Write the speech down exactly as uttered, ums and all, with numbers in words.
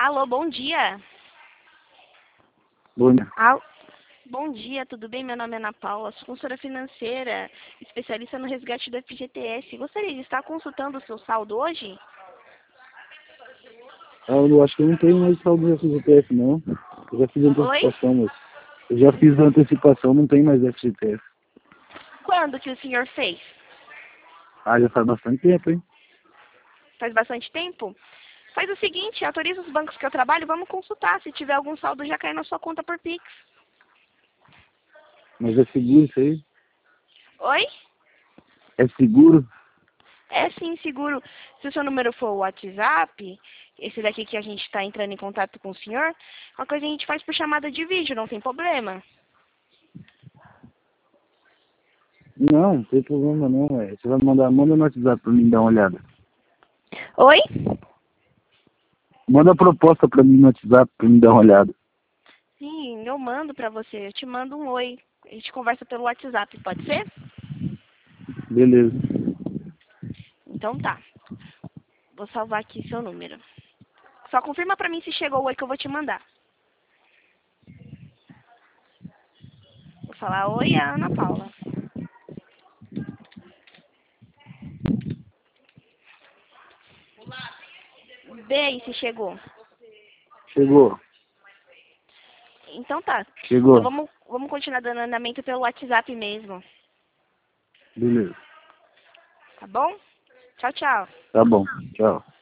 Alô, bom dia. Bom dia. Al... Bom dia, tudo bem? Meu nome é Ana Paula, sou consultora financeira, especialista no resgate do F G T S. Gostaria de estar consultando o seu saldo hoje? Ah, eu acho que eu não tenho mais saldo do F G T F, não. Eu já fiz Oi? antecipação, mas... Eu já fiz a antecipação, não tem mais F G T F. Quando que o senhor fez? Ah, já faz bastante tempo, hein? Faz bastante tempo? Faz o seguinte, autoriza os bancos que eu trabalho, vamos consultar. Se tiver algum saldo, já cai na sua conta por Pix. Mas é seguro isso aí? Oi? É seguro? É sim, seguro. Se o seu número for o WhatsApp, esse daqui que a gente está entrando em contato com o senhor, uma coisa a gente faz por chamada de vídeo, não tem problema. Não, não tem problema não, é. Você vai mandar, manda no WhatsApp pra mim dar uma olhada. Oi? Manda a proposta pra mim no WhatsApp pra mim dar uma olhada. Sim, eu mando pra você. Eu te mando um oi. A gente conversa pelo WhatsApp, pode ser? Beleza. Então tá. Vou salvar aqui seu número. Só confirma pra mim se chegou o oi que eu vou te mandar. Vou falar oi, é a Ana Paula. Vê aí se chegou. Chegou. Então tá. Então Chegou. vamos, vamos continuar dando andamento pelo WhatsApp mesmo. Beleza. Tá bom? Tchau, tchau. Tá bom. Tchau.